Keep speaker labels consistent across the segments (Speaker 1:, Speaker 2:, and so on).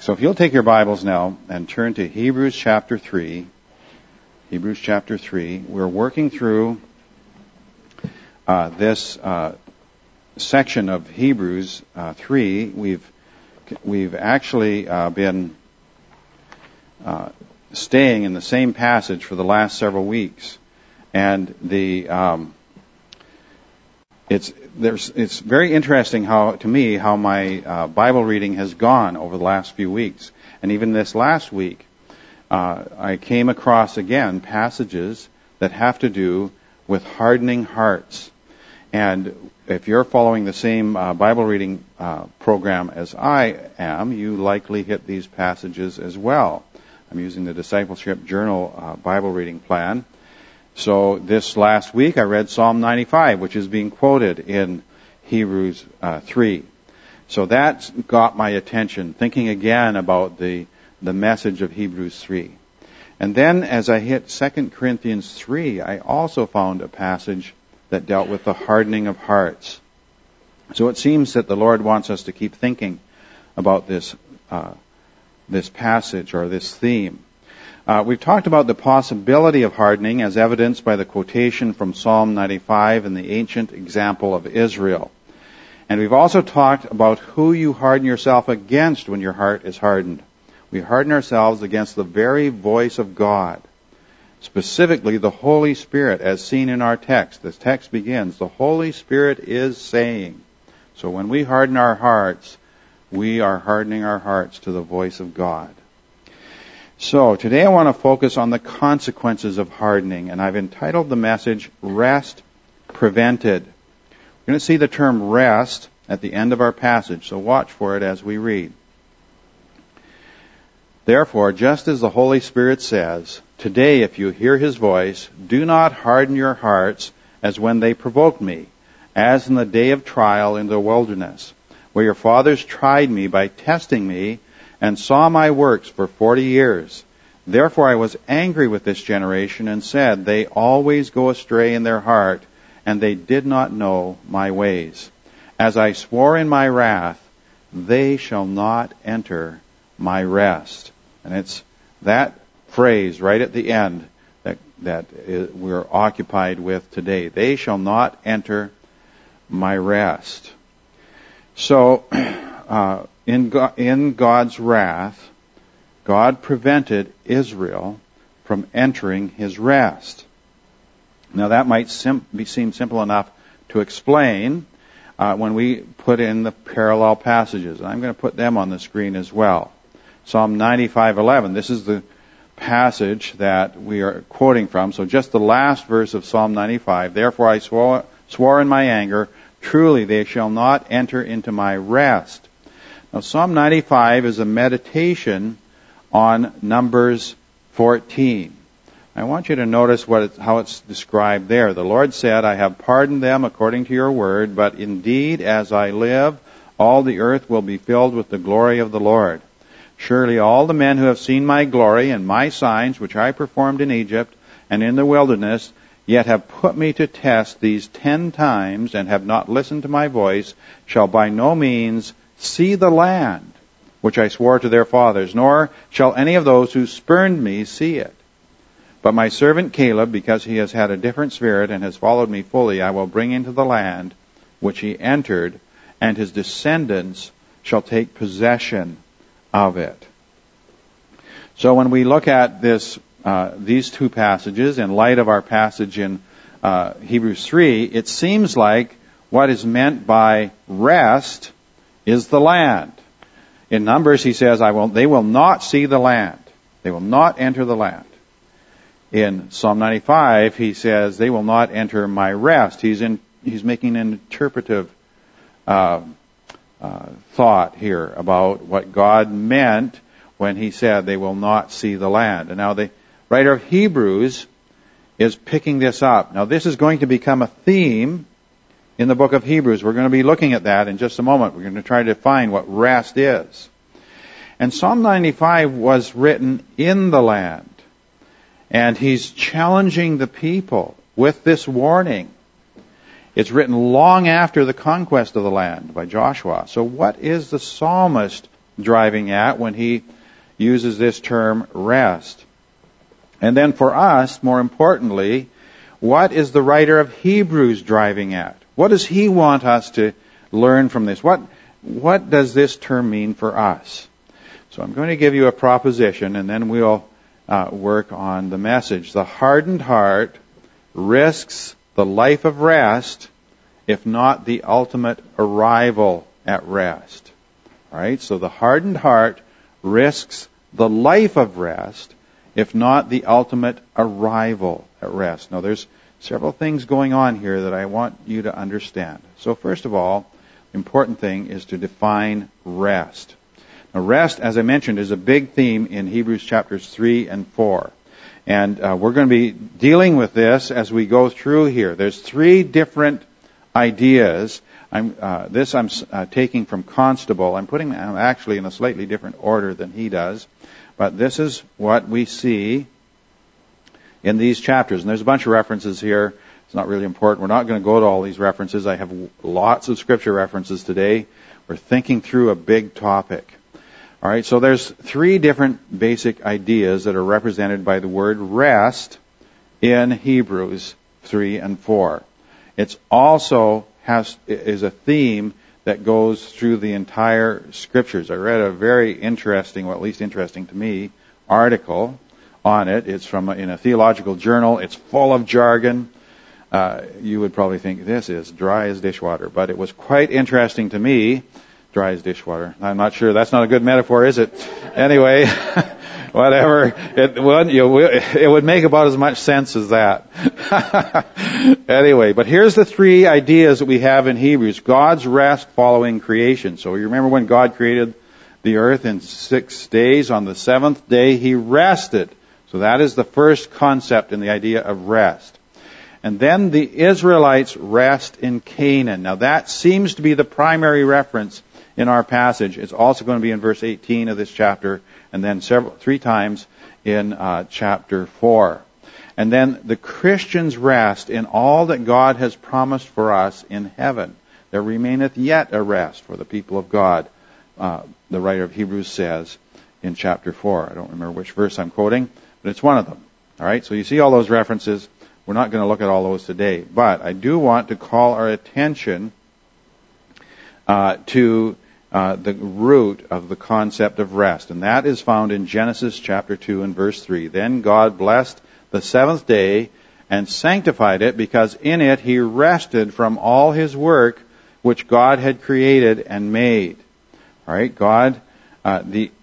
Speaker 1: So if you'll take your Bibles now and turn to Hebrews chapter 3. Hebrews chapter 3. We're working through this section of Hebrews 3. We've actually been staying in the same passage for the last several weeks, and it's very interesting to me how my Bible reading has gone over the last few weeks. And even this last week, I came across again passages that have to do with hardening hearts. And if you're following the same Bible reading program as I am, you likely hit these passages as well. I'm using the Discipleship Journal Bible reading plan. So this last week I read Psalm 95, which is being quoted in Hebrews 3. So that got my attention, thinking again about the message of Hebrews 3. And then as I hit 2 Corinthians 3, I also found a passage that dealt with the hardening of hearts. So it seems that the Lord wants us to keep thinking about this passage or this theme. We've talked about the possibility of hardening as evidenced by the quotation from Psalm 95 and the ancient example of Israel. And we've also talked about who you harden yourself against when your heart is hardened. We harden ourselves against the very voice of God, specifically the Holy Spirit, as seen in our text. This text begins, the Holy Spirit is saying. So when we harden our hearts, we are hardening our hearts to the voice of God. So today I want to focus on the consequences of hardening, and I've entitled the message, Rest Prevented. We're going to see the term rest at the end of our passage, so watch for it as we read. Therefore, just as the Holy Spirit says, today if you hear His voice, do not harden your hearts as when they provoked me, as in the day of trial in the wilderness, where your fathers tried me by testing me, and saw my works for 40 years. Therefore I was angry with this generation and said, they always go astray in their heart, and they did not know my ways. As I swore in my wrath, they shall not enter my rest. And it's that phrase right at the end that we're occupied with today. They shall not enter my rest. So, in God's wrath, God prevented Israel from entering His rest. Now that might seem simple enough to explain when we put in the parallel passages. And I'm going to put them on the screen as well. Psalm 95:11. This is the passage that we are quoting from. So just the last verse of Psalm 95. Therefore I swore in my anger, truly they shall not enter into my rest. Now, Psalm 95 is a meditation on Numbers 14. I want you to notice how it's described there. The Lord said, I have pardoned them according to your word, but indeed, as I live, all the earth will be filled with the glory of the Lord. Surely all the men who have seen my glory and my signs, which I performed in Egypt and in the wilderness, yet have put me to test these 10 times and have not listened to my voice, shall by no means see the land which I swore to their fathers, nor shall any of those who spurned me see it. But my servant Caleb, because he has had a different spirit and has followed me fully, I will bring into the land which he entered, and his descendants shall take possession of it. So when we look at these two passages in light of our passage in Hebrews 3, it seems like what is meant by rest is the land. In Numbers, he says, they will not see the land. They will not enter the land. In Psalm 95, he says, they will not enter my rest. He's making an interpretive thought here about what God meant when he said they will not see the land. And now the writer of Hebrews is picking this up. Now this is going to become a theme in the book of Hebrews. We're going to be looking at that in just a moment. We're going to try to define what rest is. And Psalm 95 was written in the land. And he's challenging the people with this warning. It's written long after the conquest of the land by Joshua. So what is the psalmist driving at when he uses this term rest? And then for us, more importantly, what is the writer of Hebrews driving at? What does he want us to learn from this? What does this term mean for us? So I'm going to give you a proposition, and then we'll work on the message. The hardened heart risks the life of rest, if not the ultimate arrival at rest. All right? So the hardened heart risks the life of rest, if not the ultimate arrival at rest. Now, there's several things going on here that I want you to understand. So first of all, the important thing is to define rest. Now, rest, as I mentioned, is a big theme in Hebrews chapters 3 and 4. And we're going to be dealing with this as we go through here. There's three different ideas. I'm taking from Constable. I'm putting them actually in a slightly different order than he does. But this is what we see in these chapters. And there's a bunch of references here. It's not really important. We're not going to go to all these references. I have lots of scripture references today. We're thinking through a big topic. All right, so there's three different basic ideas that are represented by the word rest in Hebrews 3 and 4. It's also is a theme that goes through the entire scriptures. I read a very interesting, well, at least interesting to me, article on it. It's in a theological journal. It's full of jargon. You would probably think this is dry as dishwater, but it was quite interesting to me. Dry as dishwater. I'm not sure. That's not a good metaphor, is it? Anyway, whatever. It would make about as much sense as that. Anyway, but here's the three ideas that we have in Hebrews. God's rest following creation. So you remember when God created the earth in 6 days? On the seventh day, He rested. So that is the first concept in the idea of rest. And then the Israelites rest in Canaan. Now that seems to be the primary reference in our passage. It's also going to be in verse 18 of this chapter, and then three times in chapter 4. And then the Christians rest in all that God has promised for us in heaven. There remaineth yet a rest for the people of God, the writer of Hebrews says in chapter 4. I don't remember which verse I'm quoting, but it's one of them. All right, so you see all those references. We're not going to look at all those today, but I do want to call our attention to the root of the concept of rest, and that is found in Genesis chapter 2 and verse 3. Then God blessed the seventh day and sanctified it, because in it He rested from all His work which God had created and made. All right, God, the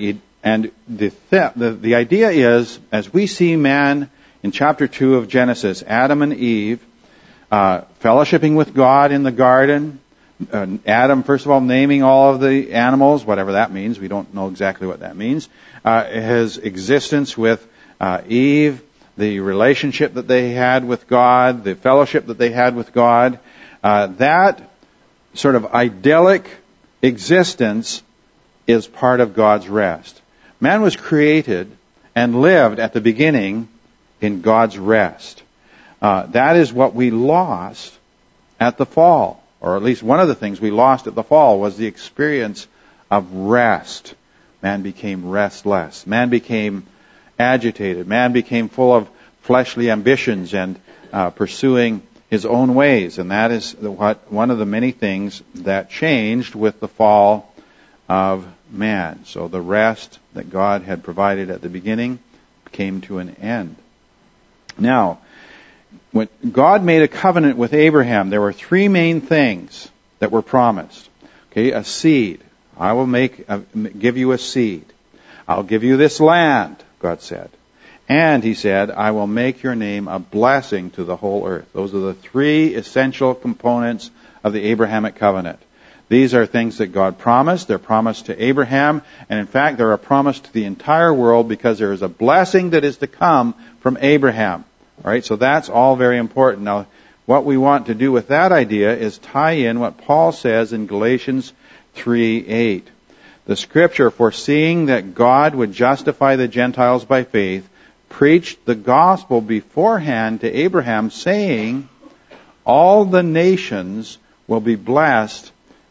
Speaker 1: idea is, as we see man in chapter 2 of Genesis, Adam and Eve fellowshipping with God in the garden. Adam, first of all, naming all of the animals, whatever that means. We don't know exactly what that means. His existence with Eve, the relationship that they had with God, the fellowship that they had with God, that sort of idyllic existence is part of God's rest. Man was created and lived at the beginning in God's rest. That is what we lost at the fall. Or at least one of the things we lost at the fall was the experience of rest. Man became restless. Man became agitated. Man became full of fleshly ambitions and pursuing his own ways. And that is one of the many things that changed with the fall of man. So the rest that God had provided at the beginning came to an end. Now, when God made a covenant with Abraham, there were three main things that were promised. Okay, a seed. I will give you a seed. I'll give you this land, God said. And He said, I will make your name a blessing to the whole earth. Those are the three essential components of the Abrahamic covenant. These are things that God promised. They're promised to Abraham. And in fact, they're a promise to the entire world, because there is a blessing that is to come from Abraham. All right, so that's all very important. Now, what we want to do with that idea is tie in what Paul says in Galatians 3:8. The Scripture, foreseeing that God would justify the Gentiles by faith, preached the gospel beforehand to Abraham, saying, all the nations will be blessed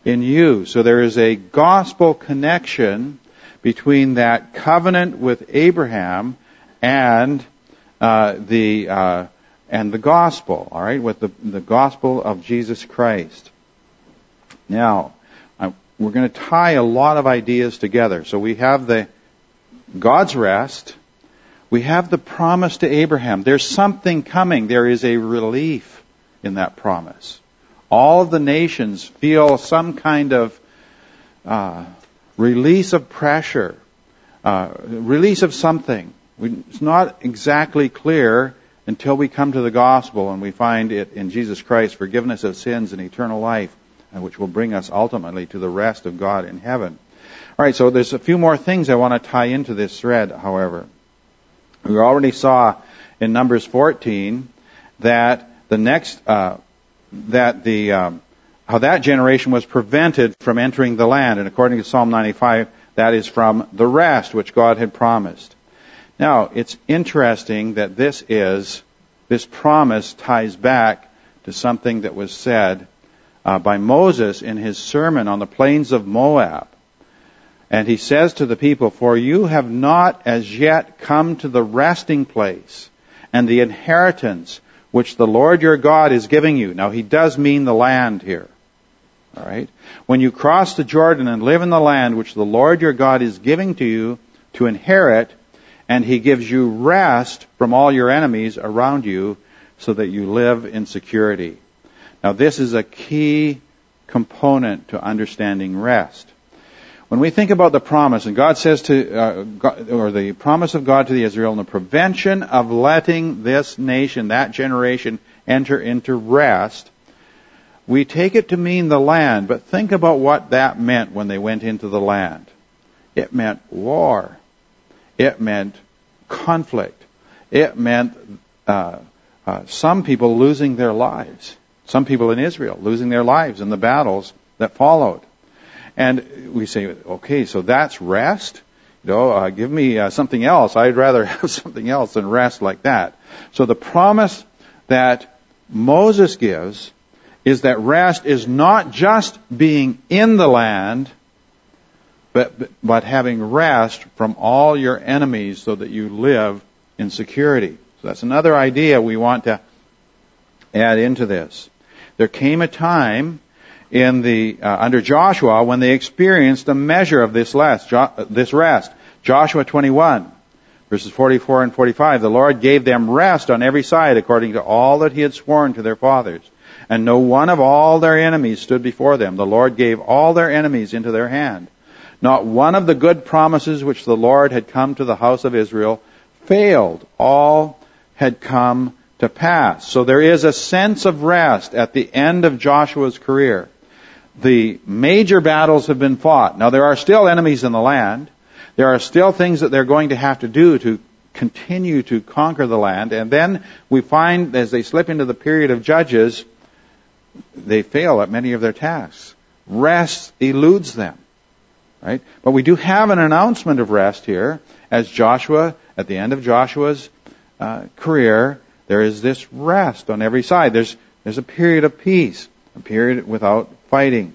Speaker 1: in you. So there is a gospel connection between that covenant with Abraham and the gospel. All right, with the gospel of Jesus Christ. Now, we're going to tie a lot of ideas together. So we have God's rest. We have the promise to Abraham. There's something coming. There is a relief in that promise. All of the nations feel some kind of release of pressure, release of something. It's not exactly clear until we come to the gospel and we find it in Jesus Christ, forgiveness of sins and eternal life, which will bring us ultimately to the rest of God in heaven. All right, so there's a few more things I want to tie into this thread, however. We already saw in Numbers 14 that how that generation was prevented from entering the land. And according to Psalm 95, that is from the rest which God had promised. Now, it's interesting that this promise ties back to something that was said by Moses in his sermon on the plains of Moab. And he says to the people, "For you have not as yet come to the resting place and the inheritance which the Lord your God is giving you." Now, he does mean the land here. All right? When you cross the Jordan and live in the land which the Lord your God is giving to you to inherit, and he gives you rest from all your enemies around you so that you live in security. Now, this is a key component to understanding rest. When we think about the promise, and God says the promise of God to the Israel, and the prevention of letting this nation, that generation, enter into rest, we take it to mean the land, but think about what that meant when they went into the land. It meant war. It meant conflict. It meant some people losing their lives. Some people in Israel losing their lives in the battles that followed. And we say, okay, so that's rest? Give me something else. I'd rather have something else than rest like that. So the promise that Moses gives is that rest is not just being in the land, but having rest from all your enemies so that you live in security. So that's another idea we want to add into this. There came a time under Joshua when they experienced a measure of this rest. Joshua 21, verses 44 and 45. The Lord gave them rest on every side according to all that he had sworn to their fathers. And no one of all their enemies stood before them. The Lord gave all their enemies into their hand. Not one of the good promises which the Lord had come to the house of Israel failed. All had come to pass. So there is a sense of rest at the end of Joshua's career. The major battles have been fought. Now, there are still enemies in the land. There are still things that they're going to have to do to continue to conquer the land. And then we find, as they slip into the period of Judges, they fail at many of their tasks. Rest eludes them. Right? But we do have an announcement of rest here. As Joshua, at the end of Joshua's career, there is this rest on every side. There's a period of peace, a period without fighting.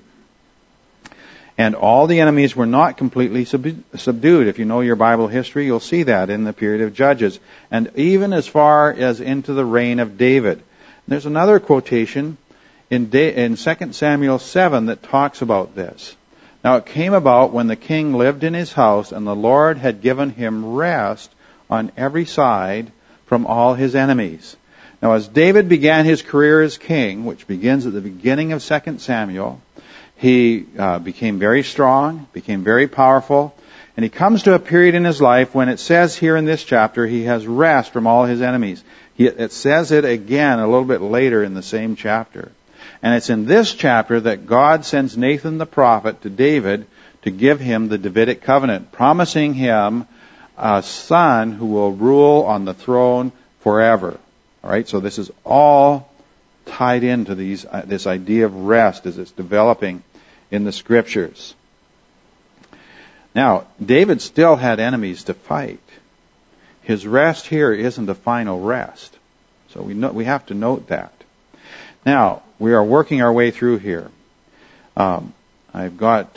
Speaker 1: And all the enemies were not completely subdued. If you know your Bible history, you'll see that in the period of Judges. And even as far as into the reign of David. There's another quotation in 2 Samuel 7 that talks about this. Now it came about when the king lived in his house, and the Lord had given him rest on every side from all his enemies. Now as David began his career as king, which begins at the beginning of 2 Samuel, he became very strong, became very powerful, and he comes to a period in his life when it says here in this chapter he has rest from all his enemies. It says it again a little bit later in the same chapter. And it's in this chapter that God sends Nathan the prophet to David to give him the Davidic covenant, promising him a son who will rule on the throne forever. All right, so this is all tied into this idea of rest as it's developing in the Scriptures. Now, David still had enemies to fight. His rest here isn't a final rest. So we have to note that. Now, we are working our way through here. I've got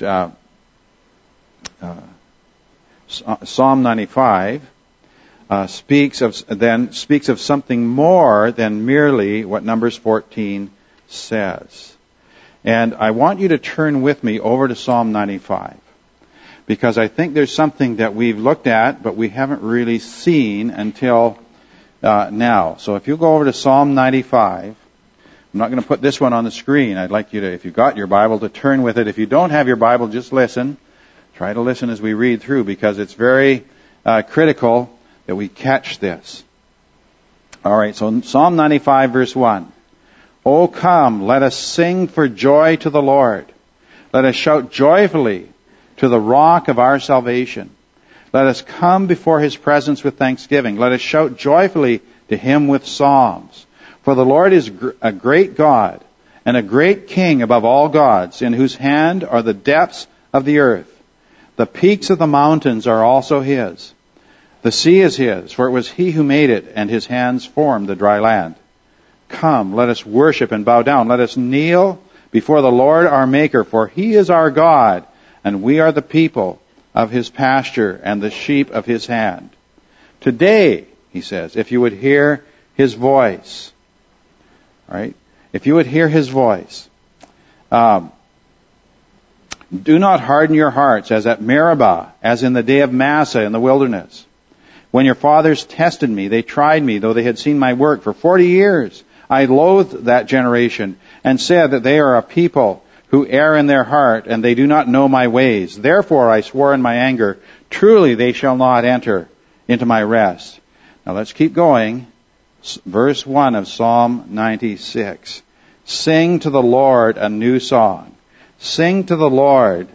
Speaker 1: Psalm 95 speaks of something more than merely what Numbers 14 says. And I want you to turn with me over to Psalm 95, because I think there's something that we've looked at, but we haven't really seen until now. So if you go over to Psalm 95, I'm not going to put this one on the screen. I'd like you to, if you've got your Bible, to turn with it. If you don't have your Bible, just listen. Try to listen as we read through, because it's very critical that we catch this. All right, so Psalm 95, verse 1. O come, let us sing for joy to the Lord. Let us shout joyfully to the rock of our salvation. Let us come before His presence with thanksgiving. Let us shout joyfully to Him with psalms. For the Lord is a great God and a great King above all gods, in whose hand are the depths of the earth. The peaks of the mountains are also His. The sea is His, for it was He who made it, and His hands formed the dry land. Come, let us worship and bow down. Let us kneel before the Lord our Maker, for He is our God, and we are the people of His pasture and the sheep of His hand. Today, He says, if you would hear His voice, all right? If you would hear His voice, do not harden your hearts as at Meribah, as in the day of Massah in the wilderness. When your fathers tested me, they tried me, though they had seen my work for 40 years. I loathed that generation and said that they are a people who err in their heart, and they do not know my ways. Therefore I swore in my anger, truly they shall not enter into my rest. Now let's keep going. Verse 1 of Psalm 96. Sing to the Lord a new song. Sing to the Lord,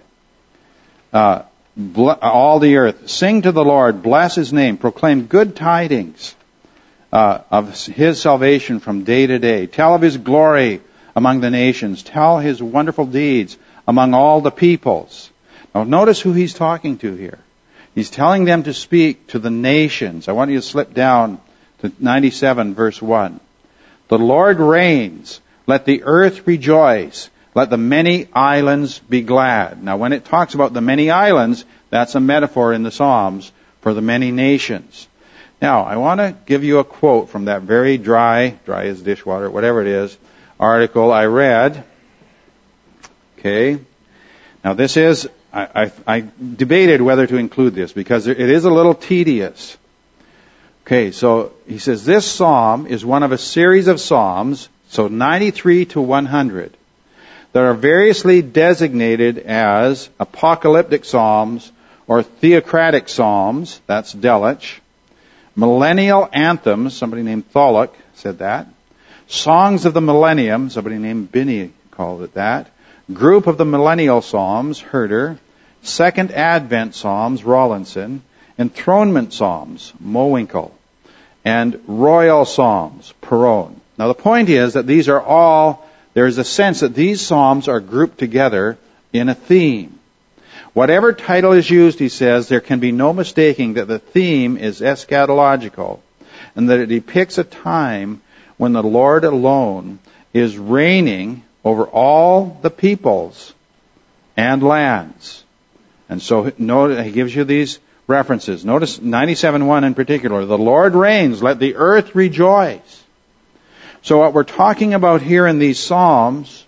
Speaker 1: all the earth. Sing to the Lord, bless His name. Proclaim good tidings of His salvation from day to day. Tell of His glory among the nations. Tell His wonderful deeds among all the peoples. Now notice who He's talking to here. He's telling them to speak to the nations. I want you to slip down to 97 verse 1. The Lord reigns. Let the earth rejoice. Let the many islands be glad. Now when it talks about the many islands, that's a metaphor in the Psalms for the many nations. Now I want to give you a quote from that very dry as dishwater, whatever it is, article I read. Okay. Now this is, I debated whether to include this because it is a little tedious. Okay, so he says this psalm is one of a series of psalms, so 93 to 100, that are variously designated as apocalyptic psalms or theocratic psalms, that's Delitzsch, millennial anthems, somebody named Tholuck said that, songs of the millennium, somebody named Binney called it that, group of the millennial psalms, Herder, second advent psalms, Rawlinson, enthronement psalms, Mowinkle, and royal psalms, Perron. Now the point is that these are all, there's a sense that these psalms are grouped together in a theme. Whatever title is used, he says, there can be no mistaking that the theme is eschatological and that it depicts a time when the Lord alone is reigning over all the peoples and lands. And so note, he gives you these references. Notice 97:1 in particular. The Lord reigns, let the earth rejoice. So what we're talking about here in these Psalms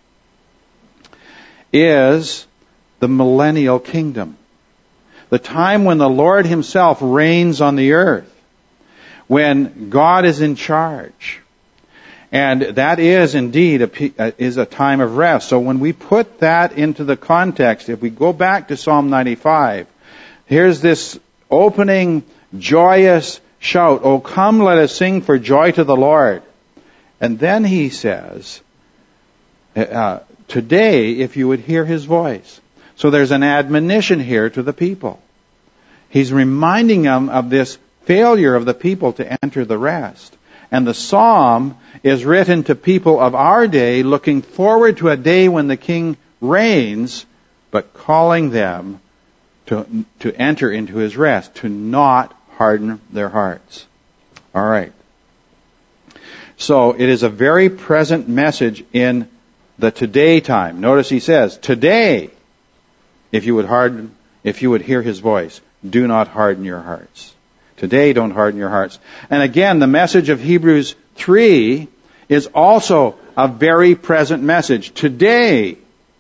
Speaker 1: is the millennial kingdom. The time when the Lord Himself reigns on the earth. When God is in charge. And that is indeed a time of rest. So when we put that into the context, if we go back to Psalm 95, here's this opening joyous shout, "O come, let us sing for joy to the Lord." And then he says, today, if you would hear His voice. So there's an admonition here to the people. He's reminding them of this failure of the people to enter the rest. And the psalm is written to people of our day looking forward to a day when the King reigns, but calling them to enter into His rest, to not harden their hearts. All right. So it is a very present message in the today time. Notice he says, today, if you would hear his voice. Do not harden your hearts. Today, don't harden your hearts. And again, the message of Hebrews 3 is also a very present message. Today,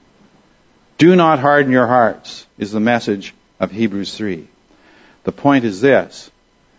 Speaker 1: do not harden your hearts is the message of Hebrews 3. The point is this.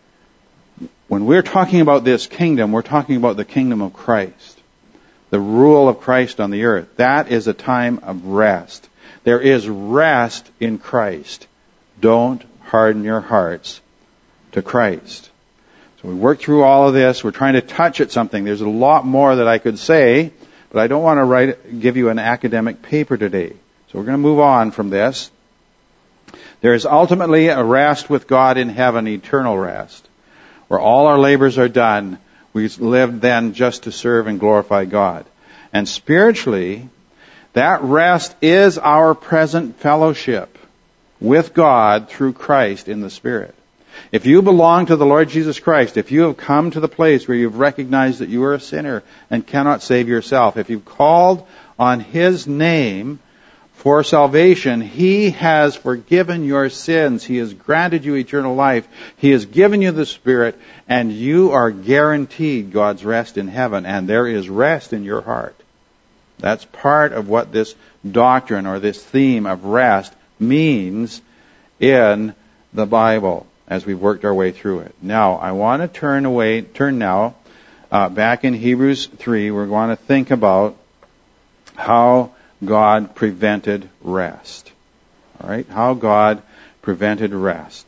Speaker 1: When we're talking about this kingdom, we're talking about the kingdom of Christ. The rule of Christ on the earth. That is a time of rest. There is rest in Christ. Don't harden your hearts to Christ. So we worked through all of this. We're trying to touch at something. There's a lot more that I could say, but I don't want to give you an academic paper today. So we're going to move on from this. There is ultimately a rest with God in heaven, eternal rest, where all our labors are done. We live then just to serve and glorify God. And spiritually, that rest is our present fellowship with God through Christ in the Spirit. If you belong to the Lord Jesus Christ, if you have come to the place where you've recognized that you are a sinner and cannot save yourself, if you've called on His name for salvation, He has forgiven your sins. He has granted you eternal life. He has given you the Spirit, and you are guaranteed God's rest in heaven, and there is rest in your heart. That's part of what this doctrine or this theme of rest means in the Bible as we've worked our way through it. Now, I want to turn now back in Hebrews 3. We're going to think about how God prevented rest. All right? How God prevented rest.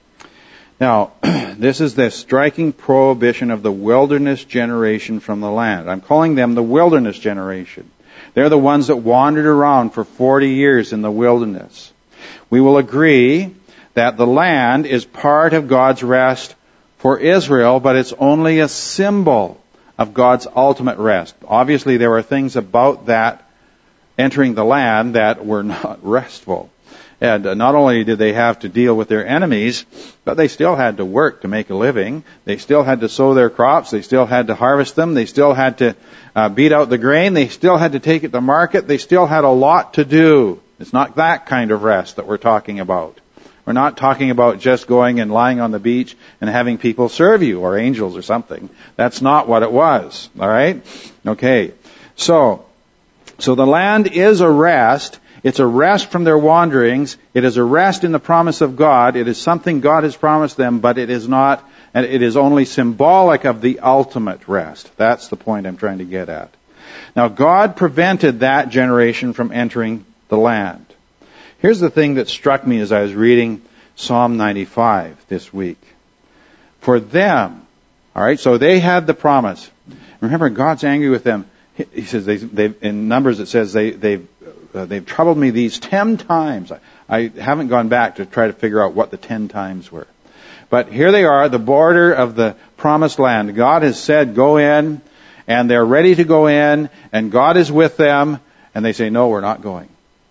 Speaker 1: Now, this is the striking prohibition of the wilderness generation from the land. I'm calling them the wilderness generation. They're the ones that wandered around for 40 years in the wilderness. We will agree that the land is part of God's rest for Israel, but it's only a symbol of God's ultimate rest. Obviously, there were things about that entering the land that were not restful. And not only did they have to deal with their enemies, but they still had to work to make a living. They still had to sow their crops. They still had to harvest them. They still had to beat out the grain. They still had to take it to market. They still had a lot to do. It's not that kind of rest that we're talking about. We're not talking about just going and lying on the beach and having people serve you, or angels or something. That's not what it was. All right? Okay. So the land is a rest. It's a rest from their wanderings. It is a rest in the promise of God. It is something God has promised them, but it is not, and it is only symbolic of the ultimate rest. That's the point I'm trying to get at. Now, God prevented that generation from entering the land. Here's the thing that struck me as I was reading Psalm 95 this week. For them, all right, so they had the promise. Remember, God's angry with them. He says in Numbers it says they've troubled me these 10 times. I haven't gone back to try to figure out what the 10 times were. But here they are, the border of the promised land. God has said, go in, and they're ready to go in, and God is with them, and they say, no, we're not going.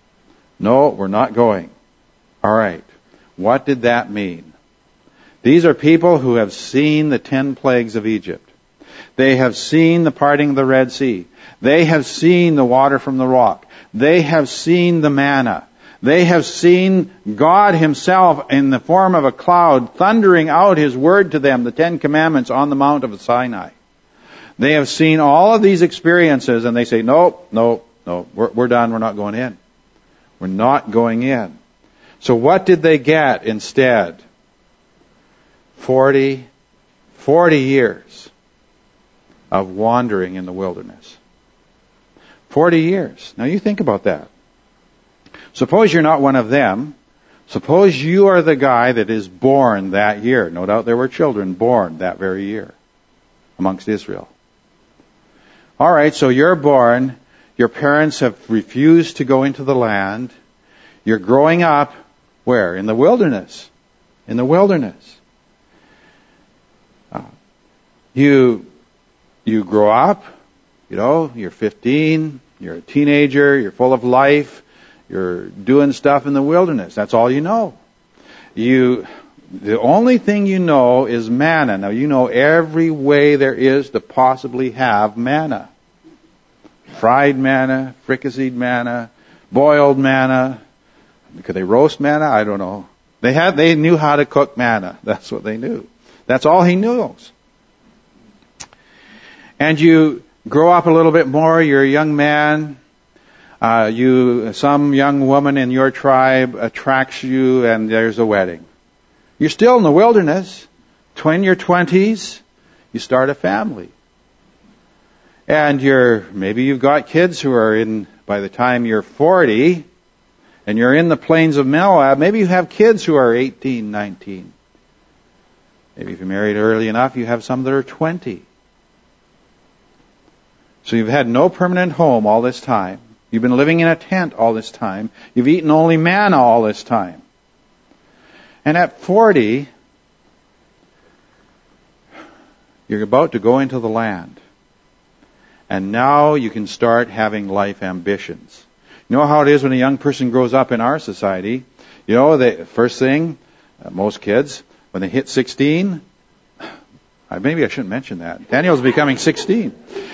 Speaker 1: No, we're not going. All right. What did that mean? These are people who have seen the 10 plagues of Egypt. They have seen the parting of the Red Sea. They have seen the water from the rock. They have seen the manna. They have seen God Himself in the form of a cloud thundering out His word to them, the 10 Commandments on the Mount of Sinai. They have seen all of these experiences, and they say, no, we're done. We're not going in. We're not going in. So what did they get instead? 40 years of wandering in the wilderness. 40 years. Now you think about that. Suppose you're not one of them. Suppose you are the guy that is born that year. No doubt there were children born that very year amongst Israel. All right, so you're born. Your parents have refused to go into the land. You're growing up where? In the wilderness. In the wilderness. You grow up, you're 15, you're a teenager, you're full of life, you're doing stuff in the wilderness. That's all you know. The only thing you know is manna. Now you know every way there is to possibly have manna. Fried manna, fricasseed manna, boiled manna, Could they roast manna? I don't know. They knew how to cook manna. That's what they knew. That's all he knows. And you grow up a little bit more, you're a young man, some young woman in your tribe attracts you, and there's a wedding. You're still in the wilderness, in your 20s, you start a family. And maybe you've got kids who are by the time you're 40, and you're in the plains of Moab, maybe you have kids who are 18, 19. Maybe if you're married early enough, you have some that are 20. So you've had no permanent home all this time. You've been living in a tent all this time. You've eaten only manna all this time. And at 40, you're about to go into the land. And now you can start having life ambitions. You know how it is when a young person grows up in our society? You know, the first thing, most kids, when they hit 16, maybe I shouldn't mention that. Daniel's becoming 16.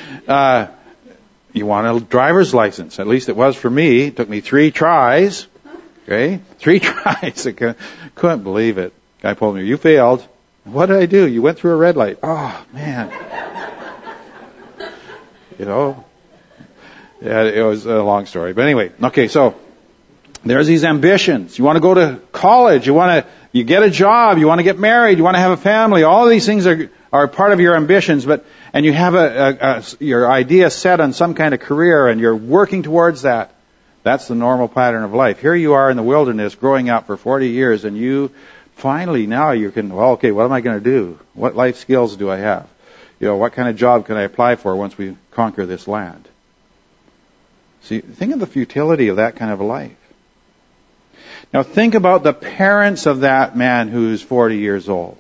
Speaker 1: You want a driver's license. At least it was for me. It took me 3 tries. Okay? 3 tries. I couldn't believe it. Guy told me, you failed. What did I do? You went through a red light. Oh, man. You know? Yeah, it was a long story. But anyway, okay, so there's these ambitions. You want to go to college. You get a job. You want to get married. You want to have a family. All of these things are part of your ambitions, and you have your idea set on some kind of career, and you're working towards that. That's the normal pattern of life. Here you are in the wilderness, growing up for 40 years, and you finally now you can, okay, what am I going to do? What life skills do I have? You know, what kind of job can I apply for once we conquer this land? See, think of the futility of that kind of a life. Now think about the parents of that man who's 40 years old.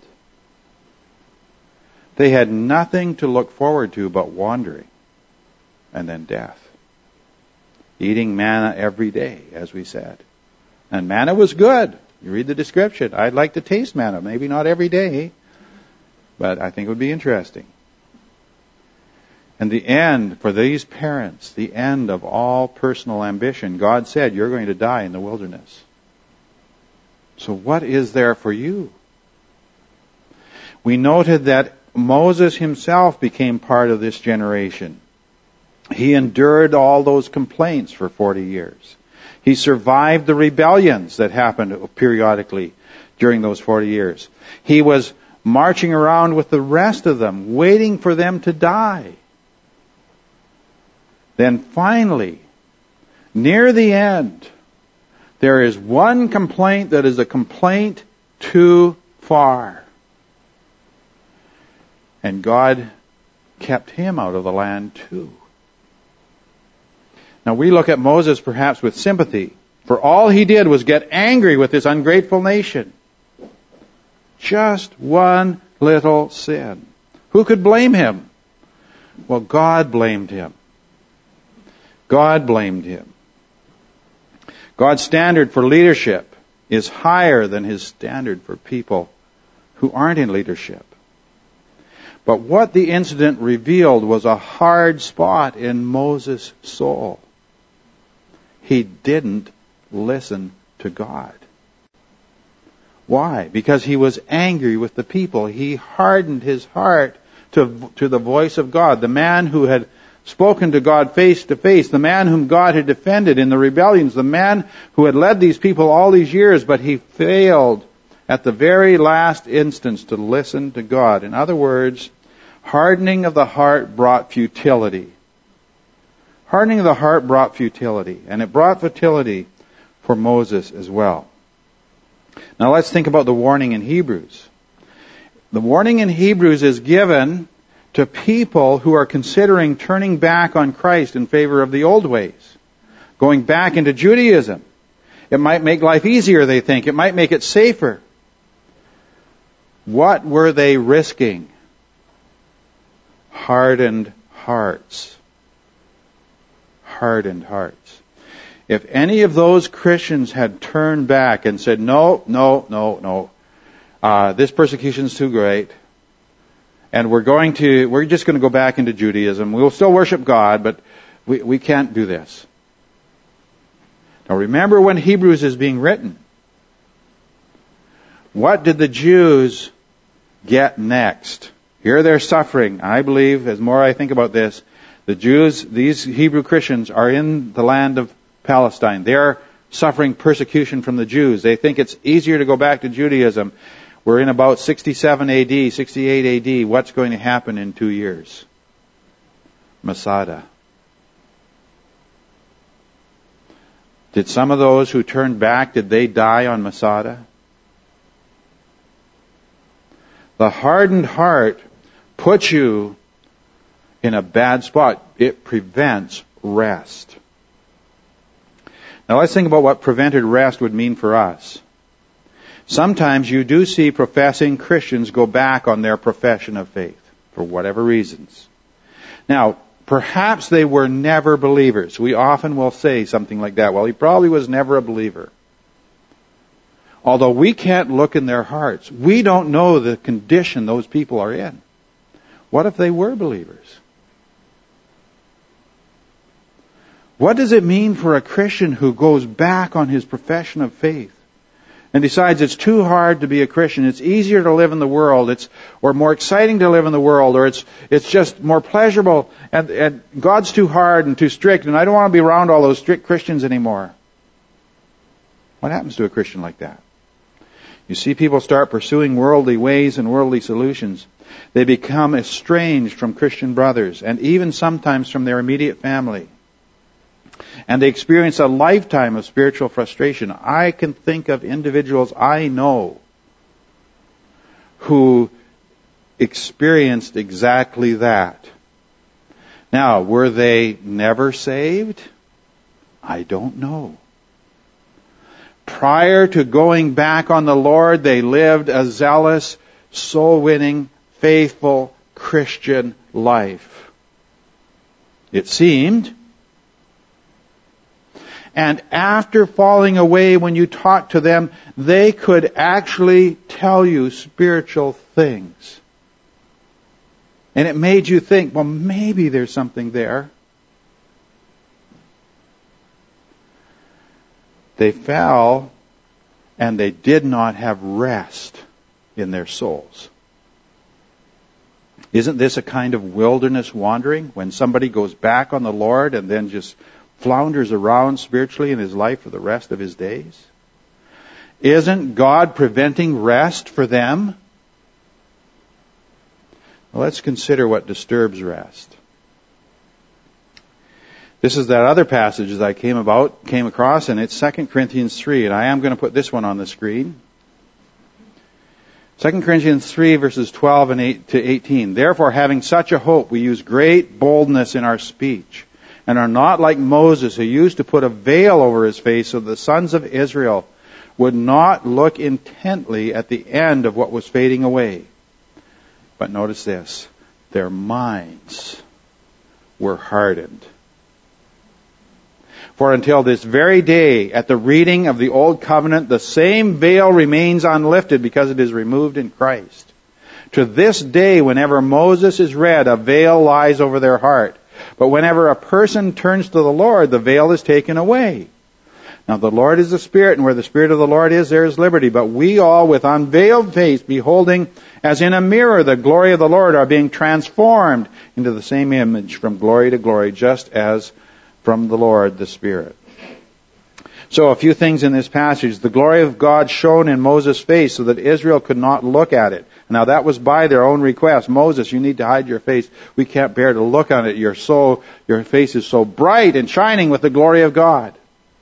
Speaker 1: They had nothing to look forward to but wandering and then death. Eating manna every day, as we said. And manna was good. You read the description. I'd like to taste manna. Maybe not every day, but I think it would be interesting. And the end, for these parents, the end of all personal ambition, God said, you're going to die in the wilderness. So what is there for you? We noted that Moses himself became part of this generation. He endured all those complaints for 40 years. He survived the rebellions that happened periodically during those 40 years. He was marching around with the rest of them, waiting for them to die. Then finally, near the end, there is one complaint that is a complaint too far. And God kept him out of the land too. Now we look at Moses perhaps with sympathy, for all he did was get angry with this ungrateful nation. Just one little sin. Who could blame him? Well, God blamed him. God blamed him. God's standard for leadership is higher than his standard for people who aren't in leadership. But what the incident revealed was a hard spot in Moses' soul. He didn't listen to God. Why? Because he was angry with the people. He hardened his heart to the voice of God. The man who had spoken to God face to face, the man whom God had defended in the rebellions, the man who had led these people all these years, but he failed at the very last instance to listen to God. In other words, hardening of the heart brought futility. Hardening of the heart brought futility, and it brought futility for Moses as well. Now let's think about the warning in Hebrews. The warning in Hebrews is given to people who are considering turning back on Christ in favor of the old ways, going back into Judaism. It might make life easier, they think. It might make it safer. What were they risking? Hardened hearts. Hardened hearts. If any of those Christians had turned back and said, no, this persecution is too great, and we're just going to go back into Judaism. We'll still worship God, but we can't do this. Now remember when Hebrews is being written. What did the Jews get next? Here they're suffering. I believe, as more I think about this, the Jews, these Hebrew Christians, are in the land of Palestine. They're suffering persecution from the Jews. They think it's easier to go back to Judaism. We're in about 67 AD, 68 AD. What's going to happen in 2 years? Masada. Did some of those who turned back, did they die on Masada? The hardened heart puts you in a bad spot. It prevents rest. Now let's think about what prevented rest would mean for us. Sometimes you do see professing Christians go back on their profession of faith, for whatever reasons. Now, perhaps they were never believers. We often will say something like that. Well, he probably was never a believer. Although we can't look in their hearts. We don't know the condition those people are in. What if they were believers? What does it mean for a Christian who goes back on his profession of faith and decides it's too hard to be a Christian, it's easier to live in the world, or more exciting to live in the world, or it's just more pleasurable, and God's too hard and too strict, and I don't want to be around all those strict Christians anymore? What happens to a Christian like that? You see people start pursuing worldly ways and worldly solutions. They become estranged from Christian brothers, and even sometimes from their immediate family. And they experience a lifetime of spiritual frustration. I can think of individuals I know who experienced exactly that. Now, were they never saved? I don't know. Prior to going back on the Lord, they lived a zealous, soul-winning, faithful Christian life. It seemed. And after falling away, when you talked to them, they could actually tell you spiritual things. And it made you think, well, maybe there's something there. They fell, and they did not have rest in their souls. Isn't this a kind of wilderness wandering, when somebody goes back on the Lord and then just flounders around spiritually in his life for the rest of his days? Isn't God preventing rest for them? Well, let's consider what disturbs rest. This is that other passage that I came across, and it's 2 Corinthians 3, and I am going to put this one on the screen. 2 Corinthians 3, verses 12 and to 18. Therefore, having such a hope, we use great boldness in our speech, and are not like Moses, who used to put a veil over his face so the sons of Israel would not look intently at the end of what was fading away. But notice this, their minds were hardened. For until this very day, at the reading of the Old Covenant, the same veil remains unlifted because it is removed in Christ. To this day, whenever Moses is read, a veil lies over their heart. But whenever a person turns to the Lord, the veil is taken away. Now the Lord is the Spirit, and where the Spirit of the Lord is, there is liberty. But we all, with unveiled face, beholding as in a mirror the glory of the Lord, are being transformed into the same image from glory to glory, just as from the Lord, the Spirit. So a few things in this passage. The glory of God shone in Moses' face so that Israel could not look at it. Now that was by their own request. Moses, you need to hide your face. We can't bear to look on it. Your face is so bright and shining with the glory of God.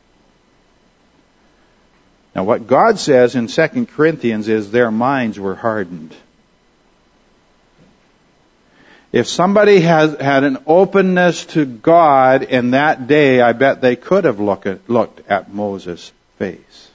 Speaker 1: Now what God says in 2 Corinthians is their minds were hardened. If somebody had an openness to God in that day, I bet they could have looked at Moses' face.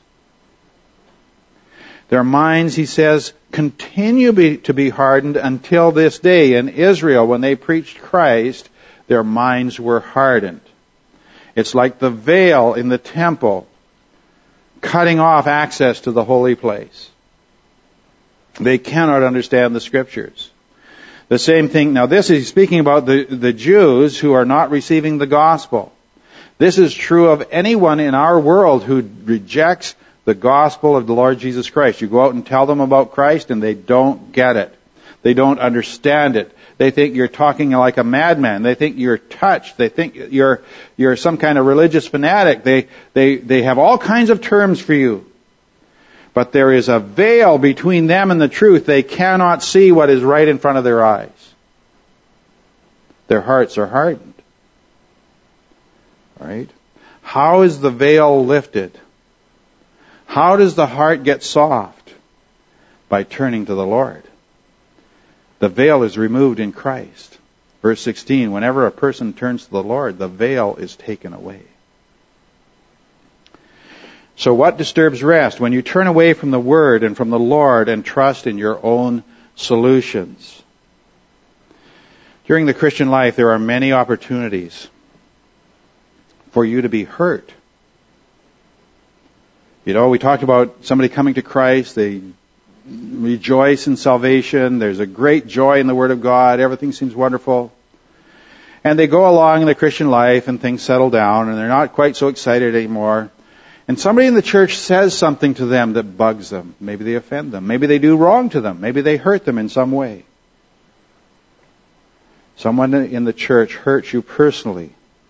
Speaker 1: Their minds, he says, continue to be hardened until this day. In Israel, when they preached Christ, their minds were hardened. It's like the veil in the temple cutting off access to the holy place. They cannot understand the Scriptures. The same thing, now this is speaking about the Jews who are not receiving the gospel. This is true of anyone in our world who rejects the gospel of the Lord Jesus Christ. You go out and tell them about Christ and they don't get it. They don't understand it. They think you're talking like a madman. They think you're touched. They think you're some kind of religious fanatic. They have all kinds of terms for you. But there is a veil between them and the truth. They cannot see what is right in front of their eyes. Their hearts are hardened. Right? How is the veil lifted? How does the heart get soft? By turning to the Lord. The veil is removed in Christ. Verse 16, whenever a person turns to the Lord, the veil is taken away. So what disturbs rest? When you turn away from the Word and from the Lord and trust in your own solutions. During the Christian life, there are many opportunities for you to be hurt. You know, we talked about somebody coming to Christ. They rejoice in salvation. There's a great joy in the Word of God. Everything seems wonderful. And they go along in the Christian life and things settle down and they're not quite so excited anymore. And somebody in the church says something to them that bugs them. Maybe they offend them. Maybe they do wrong to them. Maybe they hurt them in some way. Someone in the church hurts you personally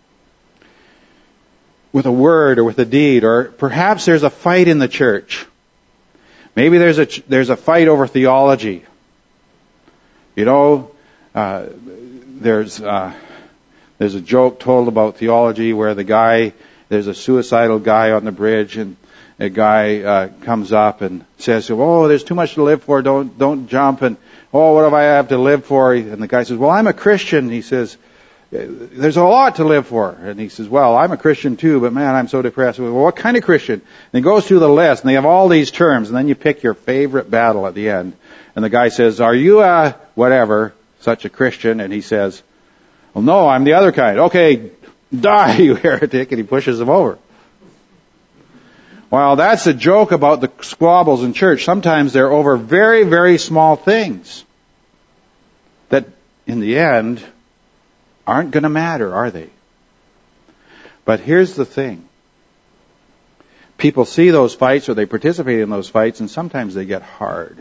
Speaker 1: with a word or with a deed, or perhaps there's a fight in the church. Maybe there's a fight over theology. You know, there's a joke told about theology where there's a suicidal guy on the bridge, and a guy comes up and says, "Oh, there's too much to live for. Don't jump." And, "Oh, what do I have to live for?" And the guy says, "Well, I'm a Christian." He says, "There's a lot to live for." And he says, "Well, I'm a Christian too, but man, I'm so depressed." Well, what kind of Christian? And he goes through the list, and they have all these terms, and then you pick your favorite battle at the end. And the guy says, "Are you a whatever, such a Christian?" And he says, "Well, no, I'm the other kind." "Okay, die, you heretic," and he pushes him over. Well, that's a joke about the squabbles in church. Sometimes they're over very, very small things that, in the end, aren't going to matter, are they? But here's the thing. People see those fights or they participate in those fights, and sometimes they get hard.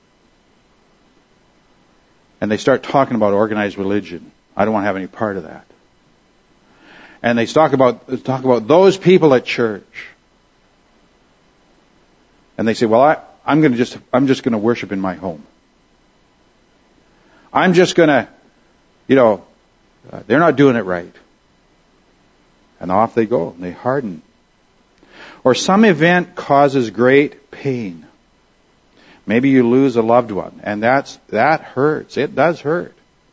Speaker 1: And they start talking about organized religion. I don't want to have any part of that. And they talk about those people at church. And they say, "Well, I'm just going to worship in my home. I'm just going to, they're not doing it right." And off they go. And they harden. Or some event causes great pain. Maybe you lose a loved one, and that hurts. It does hurt.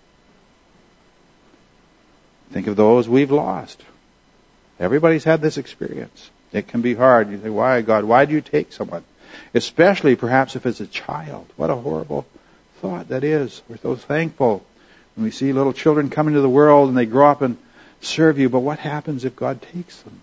Speaker 1: Think of those we've lost. Everybody's had this experience. It can be hard. You say, "Why, God, why do you take someone?" Especially perhaps if it's a child. What a horrible thought that is. We're so thankful when we see little children come into the world and they grow up and serve you. But what happens if God takes them?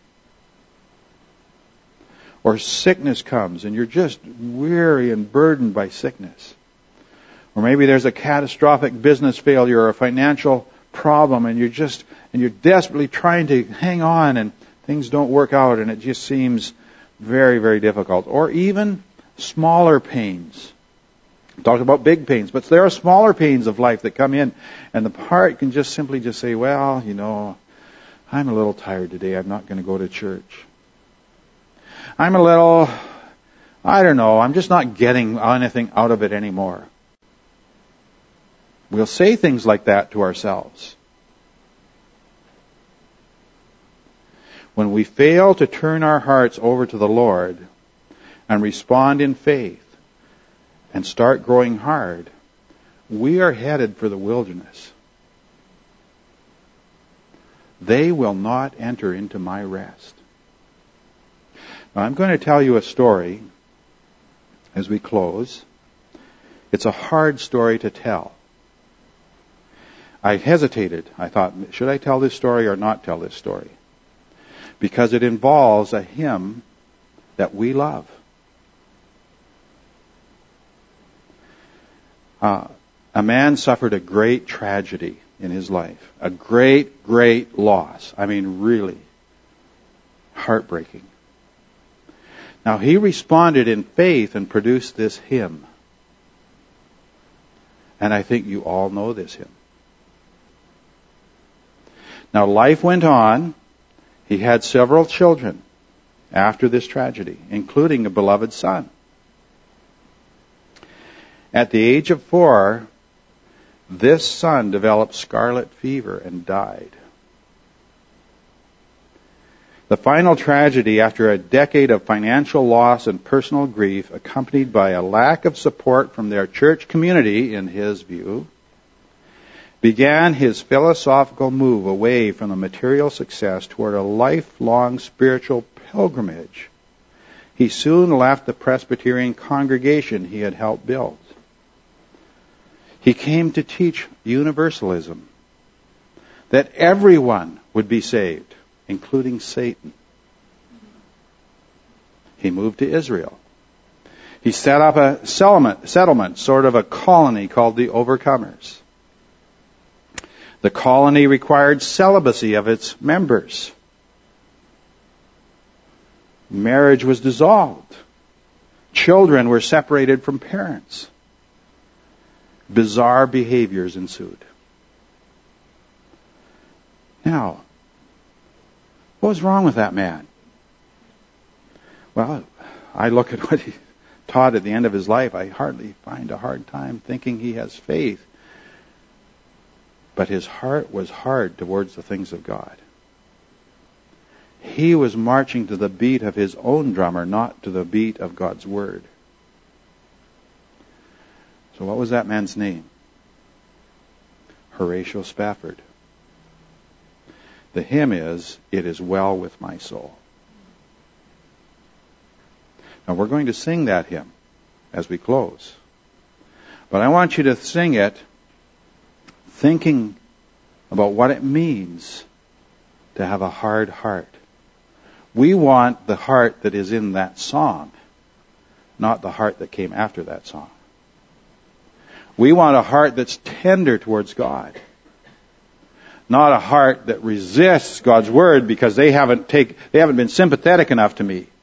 Speaker 1: Or sickness comes and you're just weary and burdened by sickness. Or maybe there's a catastrophic business failure or a financial problem and you're desperately trying to hang on and things don't work out and it just seems very, very difficult. Or even smaller pains. I'm talking about big pains, but there are smaller pains of life that come in and the heart can just simply say, "Well, I'm a little tired today. I'm not going to go to church. I'm I'm just not getting anything out of it anymore." We'll say things like that to ourselves. When we fail to turn our hearts over to the Lord and respond in faith and start growing hard, we are headed for the wilderness. They will not enter into my rest. Now, I'm going to tell you a story as we close. It's a hard story to tell. I hesitated. I thought, should I tell this story or not tell this story? Because it involves a hymn that we love. A man suffered a great tragedy in his life. A great, great loss. I mean, really. heartbreaking. Now, he responded in faith and produced this hymn. And I think you all know this hymn. Now, life went on. He had several children after this tragedy, including a beloved son. At the age of 4, this son developed scarlet fever and died. The final tragedy, after a decade of financial loss and personal grief, accompanied by a lack of support from their church community, in his view, began his philosophical move away from the material success toward a lifelong spiritual pilgrimage. He soon left the Presbyterian congregation he had helped build. He came to teach universalism, that everyone would be saved, including Satan. He moved to Israel. He set up a settlement, sort of a colony called the Overcomers. The colony required celibacy of its members. Marriage was dissolved. Children were separated from parents. Bizarre behaviors ensued. Now, what was wrong with that man? Well, I look at what he taught at the end of his life. I hardly find a hard time thinking he has faith. But his heart was hard towards the things of God. He was marching to the beat of his own drummer, not to the beat of God's Word. So what was that man's name? Horatio Spafford. The hymn is, "It is Well with My Soul." Now we're going to sing that hymn as we close. But I want you to sing it thinking about what it means to have a hard heart. We want the heart that is in that song, not the heart that came after that song. We want a heart that's tender towards God, not a heart that resists God's Word because they haven't been sympathetic enough to me.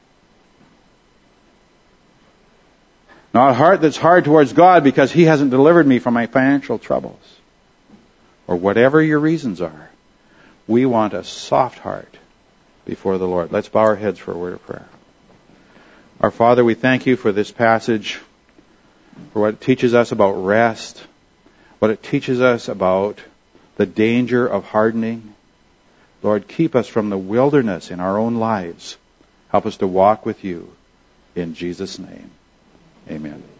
Speaker 1: Not a heart that's hard towards God because He hasn't delivered me from my financial troubles. Or whatever your reasons are. We want a soft heart before the Lord. Let's bow our heads for a word of prayer. Our Father, we thank You for this passage, for what it teaches us about rest, what it teaches us about the danger of hardening. Lord, keep us from the wilderness in our own lives. Help us to walk with You. In Jesus' name, amen.